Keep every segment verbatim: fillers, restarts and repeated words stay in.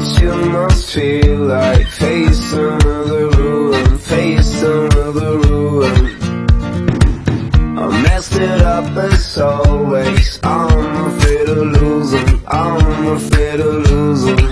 you must feel like facing the ruin, facing the ruin. I messed it up as always. I'm afraid of losing, I'm afraid of losing.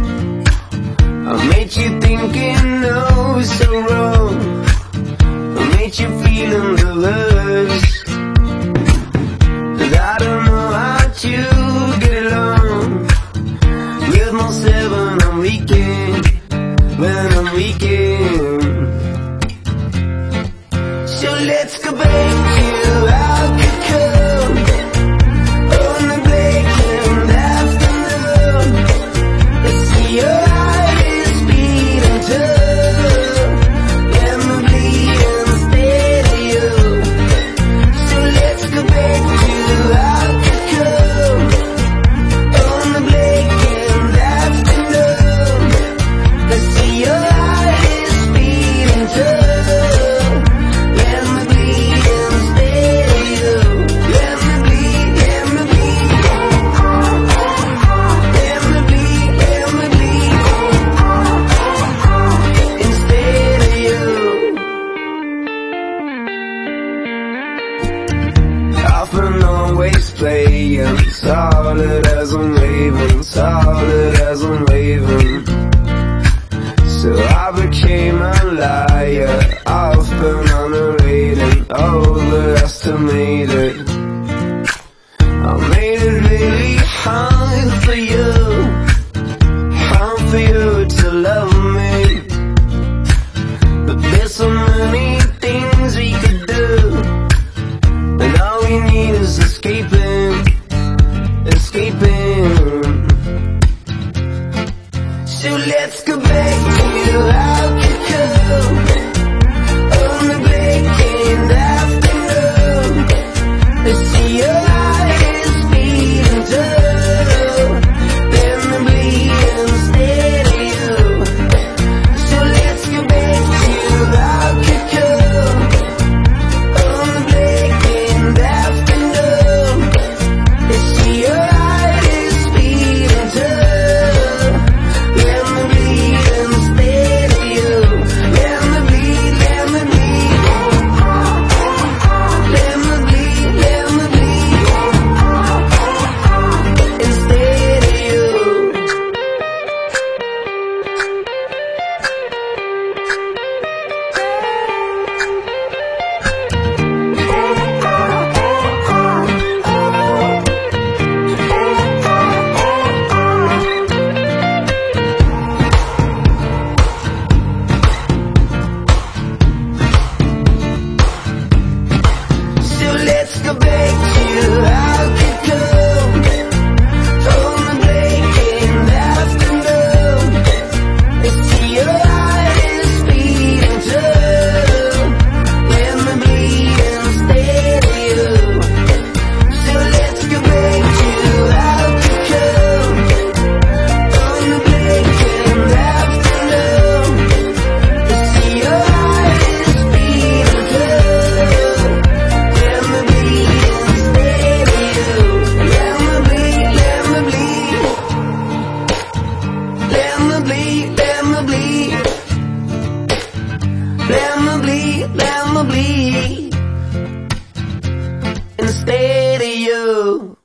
I made you thinking, no, it's so wrong. I made you feeling the lust. And I don't know how to get along with myself when I'm weekend, when I'm weekend. So let's go back to how it could come on the blackened afternoon. Let's see your eyes beating tough and the bleeding steady up. So let's go back to how it could come on the blackened afternoon. Let's see your eyes beating tough. Often always playing solid as I'm waving, solid as I'm waving. So I became a liar, often underrated, overestimated. I made it really hard for you, hard for you to love me. But there's so many things we could do, and all we need is escaping, escaping. So let's go back to how it could come on the blackened afternoon. Let's see your eyes beating tough, then the bleeding steady up. So let's go back to how it could come on the blackened afternoon. Let's see your eyes beating tough, then the bleeding steady up. Let me bleed, let me bleed, let me bleed, let me bleed, and steady up. So let's go back to how it could come on the blackened afternoon. Let's see your eyes beating tough and the bleeding steady up. So let's go back to how it could come on the blackened afternoon. Let's see your eyes beating tough and the bleeding steady up. Let me bleed, let me bleed, let me bleed, let me bleed, let me bleed, let me bleed, and steady you.